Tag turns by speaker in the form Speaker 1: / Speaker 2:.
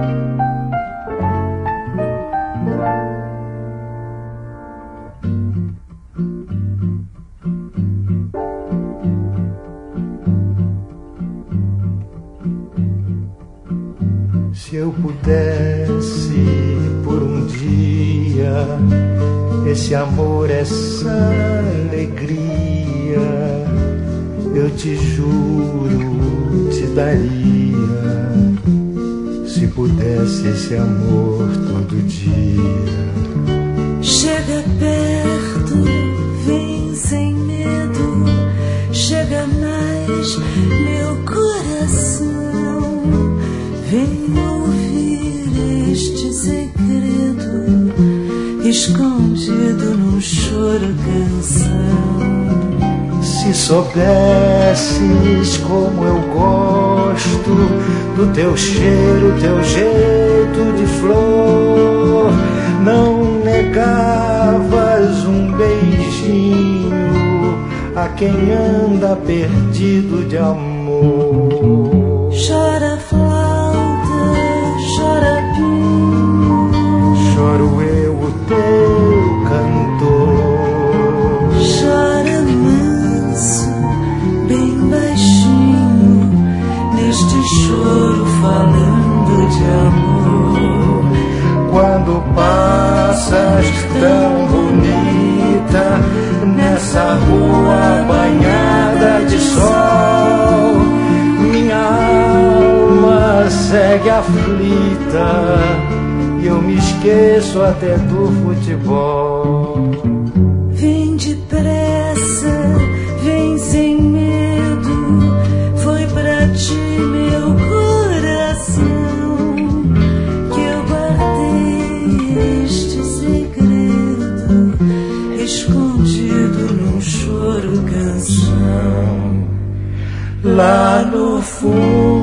Speaker 1: Se eu pudesse por um dia, esse amor, essa alegria, eu te juro, te daria. Se pudesse esse amor todo dia.
Speaker 2: Chega perto, vem sem medo, chega mais, meu coração. Vem ouvir este segredo, escondido num choro canção.
Speaker 1: Se soubesses como eu gosto do teu cheiro, teu jeito de flor, não negavas um beijinho a quem anda perdido de amor.
Speaker 2: Chora flauta, chora pinho,
Speaker 1: choro eu, o teu cantor.
Speaker 2: Chora manso, bem baixinho, neste choro falando de amor.
Speaker 1: Quando passas tão bonita nessa rua banhada de sol, minha alma segue aflita e eu me esqueço até do futebol.
Speaker 2: Vem depressa, vem sem medo, foi pra ti meu coração que eu guardei este segredo, escondido num choro canção.
Speaker 1: Lá no fundo